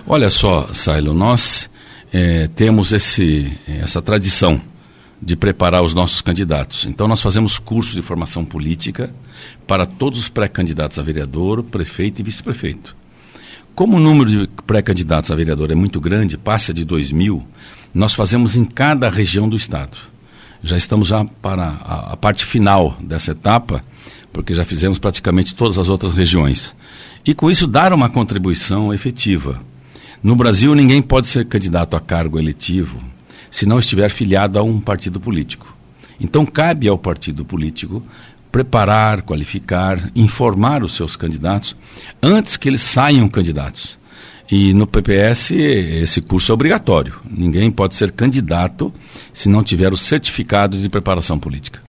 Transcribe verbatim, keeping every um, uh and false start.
Olha só, Sailo, nós é, temos esse, essa tradição de preparar os nossos candidatos. Então nós fazemos curso de formação política para todos os pré-candidatos a vereador, prefeito e vice-prefeito. Como o número de pré-candidatos a vereador é muito grande, passa de dois mil, nós fazemos em cada região do estado. Já estamos já para a, a parte final dessa etapa, porque já fizemos praticamente todas as outras regiões. E com isso dar uma contribuição efetiva. No Brasil, ninguém pode ser candidato a cargo eletivo se não estiver filiado a um partido político. Então, cabe ao partido político preparar, qualificar, informar os seus candidatos antes que eles saiam candidatos. E no P P S, esse curso é obrigatório. Ninguém pode ser candidato se não tiver o certificado de preparação política.